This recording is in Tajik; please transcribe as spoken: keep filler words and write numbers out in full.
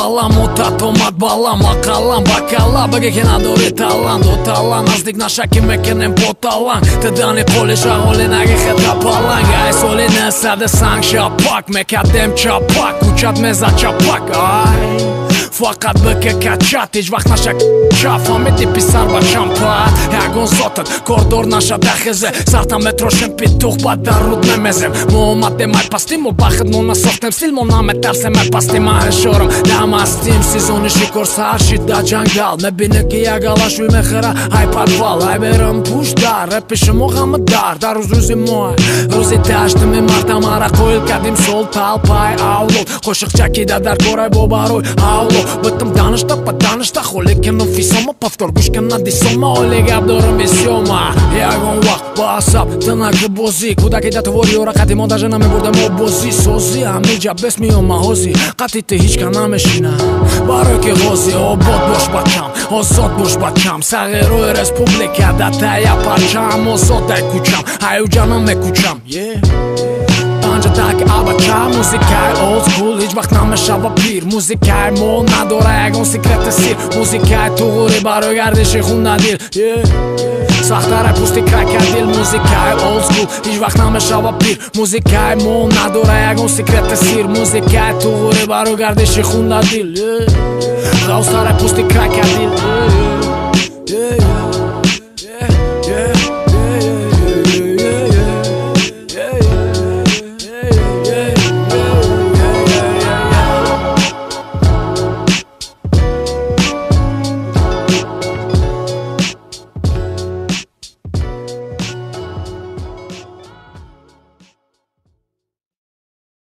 балам, от автомат балам, мақалам, бакалам, беге ке надори талант, о талант, наздик наша ки мекунем по талант, ты дани қоли шағоли наги хета паланг, ай соли несаде санг шапак, мекадем чапак, кучат меза чапак, ай фақат бика качат, ҳеҷ вақт наша ча фамиди писар бачам паат, ягон зотат кордор наша дахезе, сартам метрошем петух ба даруд немезем, мо омадем ай пастим, мо бахт мо насохтем стил, мо наметарсем ай пастим, ай шорам дамастим, сезони шикор сар шид да ҷангал, мебине ки як алашуй мехера ай подвал, ай берам пушдар, репиши мо ҳама дар, дар рӯз рӯзи мо рӯзи даштами мардам ара қоил кардим сол талпай авлод, қошиқчакида дар корай бо барои авлод, битам даништа па даништа, холе кенам фисома, повтор гӯш кана дисома, оле гап дорам бисёма, ягон вақт ба асаб танаки бозӣ, кӯдакида тувори ора қадимо даже намебурдем обозӣ, созӣ ҳамиҷа бес миёма ҳозӣ, қатити ҳичка намешина, барои ки ғозӣ, обод бош бачам, озод бош бачам, сағирои республика датая парчам, озодай кӯчам, ҳаюҷана мекӯчам, панҷадаки абача, музикаи old school ҳеҷ вақт намешава пир, музикаи мо надора ягон секрети сир, музикаи туғури барои гардиши хунадил, сахтараи пӯсти крокодил, музикаи old school ҳеҷ вақт намешава пир, музикаи мо надора ягон секрети сир, музикаи туғури барои гардиши хунадил, ғавстараи пӯсти крокодил.